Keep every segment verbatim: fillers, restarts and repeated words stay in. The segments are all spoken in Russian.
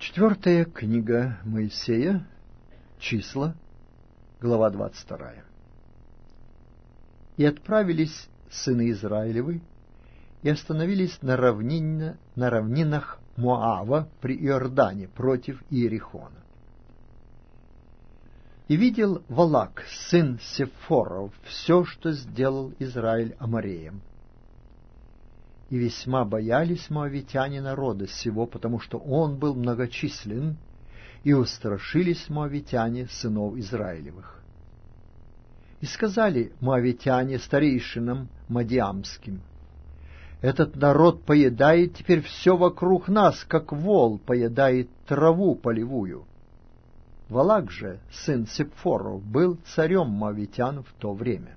Четвертая книга Моисея, числа, глава двадцать вторая. «И отправились сыны Израилевы, и остановились на, равнине, на равнинах Моава при Иордане против Иерихона. И видел Валак, сын Сефоров, все, что сделал Израиль амореям. И весьма боялись моавитяне народа сего, потому что он был многочислен, и устрашились моавитяне сынов Израилевых. И сказали моавитяне старейшинам мадиамским: этот народ поедает теперь все вокруг нас, как вол поедает траву полевую. Валак же, сын Сепфоров, был царем моавитян в то время.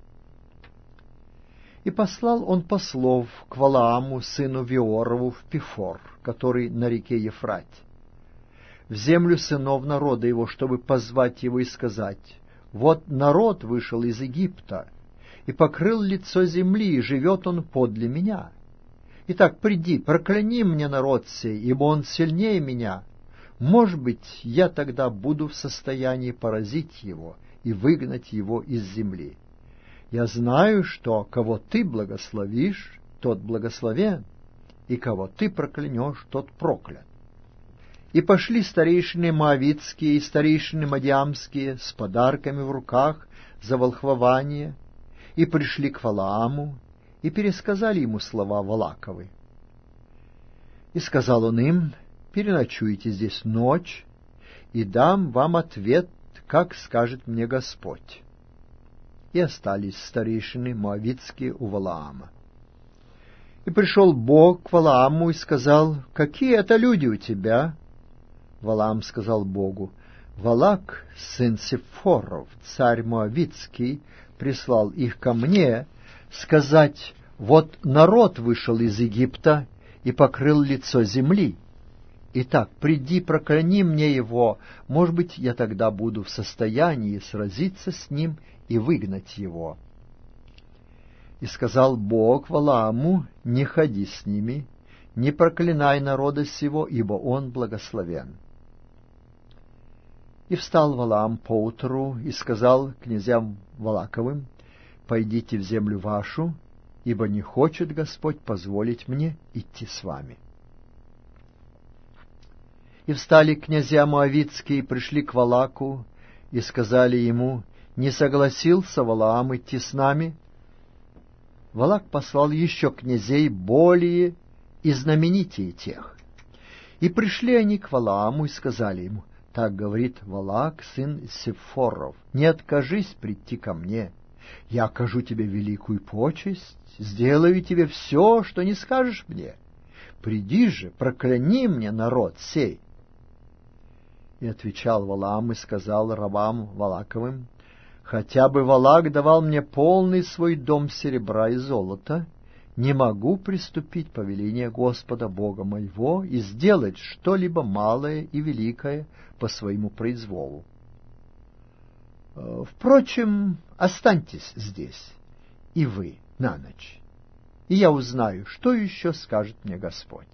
И послал он послов к Валааму, сыну Виорову, в Пифор, который на реке Ефрате, в землю сынов народа его, чтобы позвать его и сказать: вот народ вышел из Египта, и покрыл лицо земли, и живет он подле меня. Итак, приди, прокляни мне народ сей, ибо он сильнее меня. Может быть, я тогда буду в состоянии поразить его и выгнать его из земли. Я знаю, что кого ты благословишь, тот благословен, и кого ты проклянешь, тот проклят. И пошли старейшины моавитские и старейшины мадиамские с подарками в руках за волхвование, и пришли к Валааму, и пересказали ему слова Валаковы. И сказал он им: переночуйте здесь ночь, и дам вам ответ, как скажет мне Господь. И остались старейшины моавитские у Валаама. И пришел Бог к Валааму и сказал: какие это люди у тебя? Валаам сказал Богу: Валак, сын Сефоров, царь моавитский, прислал их ко мне сказать: вот народ вышел из Египта и покрыл лицо земли. Итак, приди, прокляни мне его, может быть, я тогда буду в состоянии сразиться с ним и выгнать его. И сказал Бог Валааму: не ходи с ними, не проклинай народа сего, ибо он благословен. И встал Валаам поутру и сказал князьям Валаковым: пойдите в землю вашу, ибо не хочет Господь позволить мне идти с вами. И встали князья моавитские и пришли к Валаку, и сказали ему: не согласился Валаам идти с нами? Валак послал еще князей более и знаменитее тех. И пришли они к Валааму и сказали ему: так говорит Валак, сын Сефоров, не откажись прийти ко мне. Я окажу тебе великую почесть, сделаю тебе все, что не скажешь мне. Приди же, прокляни мне народ сей. И отвечал Валаам и сказал рабам Валаковым: хотя бы Валак давал мне полный свой дом серебра и золота, не могу приступить по велению Господа Бога моего и сделать что-либо малое и великое по своему произволу. Впрочем, останьтесь здесь, и вы, на ночь, и я узнаю, что еще скажет мне Господь.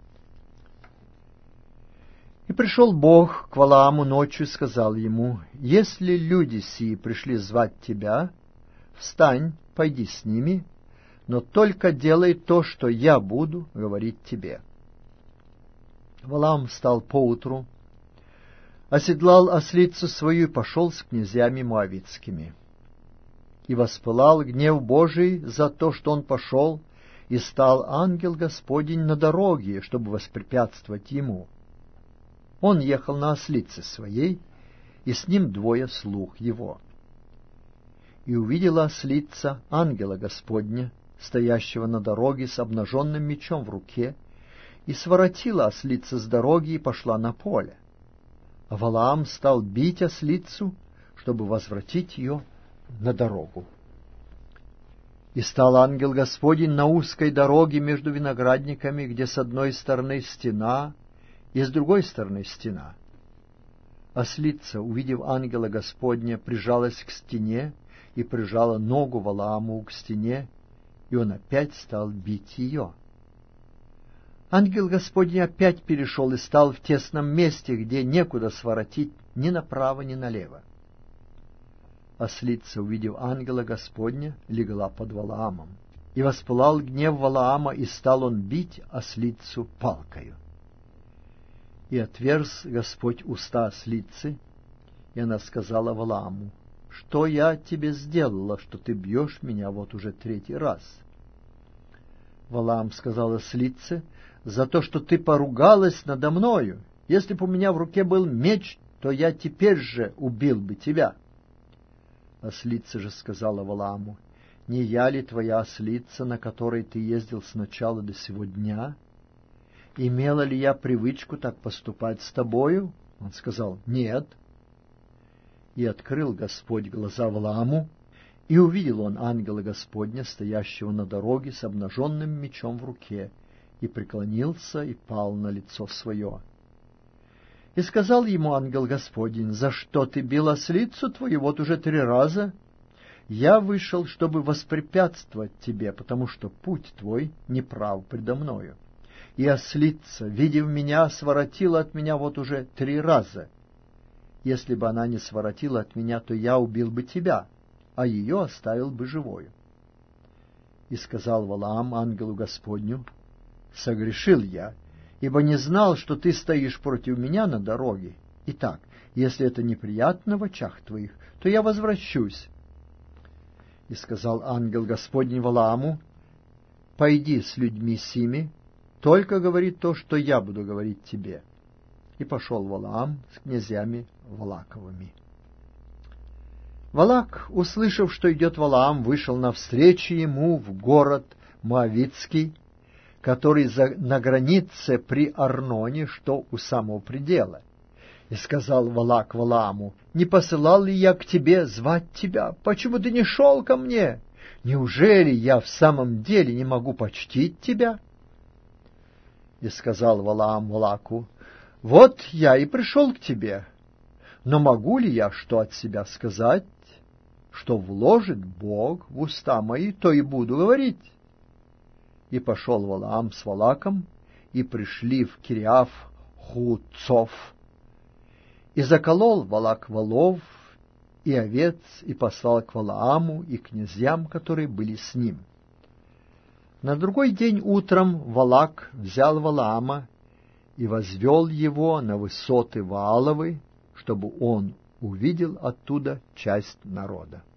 И пришел Бог к Валааму ночью и сказал ему: если люди сии пришли звать тебя, встань, пойди с ними, но только делай то, что я буду говорить тебе. Валаам встал поутру, оседлал ослицу свою и пошел с князьями моавитскими. И воспылал гнев Божий за то, что он пошел, и стал ангел Господень на дороге, чтобы воспрепятствовать ему. Он ехал на ослице своей, и с ним двое слуг его. И увидела ослица ангела Господня, стоящего на дороге с обнаженным мечом в руке, и своротила ослица с дороги и пошла на поле. А Валаам стал бить ослицу, чтобы возвратить ее на дорогу. И стал ангел Господень на узкой дороге между виноградниками, где с одной стороны стена, и с другой стороны стена. Ослица, увидев ангела Господня, прижалась к стене и прижала ногу Валааму к стене, и он опять стал бить ее. Ангел Господень опять перешел и стал в тесном месте, где некуда своротить ни направо, ни налево. Ослица, увидев ангела Господня, легла под Валаамом. И воспылал гнев Валаама, и стал он бить ослицу палкою. И отверз Господь уста ослицы, и она сказала Валааму: «Что я тебе сделала, что ты бьешь меня вот уже третий раз?» Валаам сказал ослице: «За то, что ты поругалась надо мною. Если бы у меня в руке был меч, то я теперь же убил бы тебя». Ослица же сказала Валааму: «Не я ли твоя ослица, на которой ты ездил с начала до сего дня? Имела ли я привычку так поступать с тобою?» Он сказал: «Нет». И открыл Господь глаза Валааму, и увидел он ангела Господня, стоящего на дороге с обнаженным мечом в руке, и преклонился и пал на лицо свое. И сказал ему ангел Господень: «За что ты бил ослицу твою вот уже три раза? Я вышел, чтобы воспрепятствовать тебе, потому что путь твой неправ предо мною. И ослица, видев меня, своротила от меня вот уже три раза. Если бы она не своротила от меня, то я убил бы тебя, а ее оставил бы живою». И сказал Валаам ангелу Господню: «Согрешил я, ибо не знал, что ты стоишь против меня на дороге. Итак, если это неприятно в очах твоих, то я возвращусь». И сказал ангел Господний Валааму: «Пойди с людьми сими, только говори то, что я буду говорить тебе». И пошел Валаам с князьями Валаковыми. Валак, услышав, что идет Валаам, вышел навстречу ему в город Моавитский, который за, на границе при Арноне, что у самого предела. И сказал Валак Валааму: «Не посылал ли я к тебе звать тебя? Почему ты не шел ко мне? Неужели я в самом деле не могу почтить тебя?» И сказал Валаам Валаку: «Вот я и пришел к тебе, но могу ли я что от себя сказать? Что вложит Бог в уста мои, то и буду говорить». И пошел Валаам с Валаком, и пришли в Кириаф Хуцов. И заколол Валак волов и овец, и послал к Валааму и князьям, которые были с ним. На другой день утром Валак взял Валаама и возвел его на высоты Вааловы, чтобы он увидел оттуда часть народа.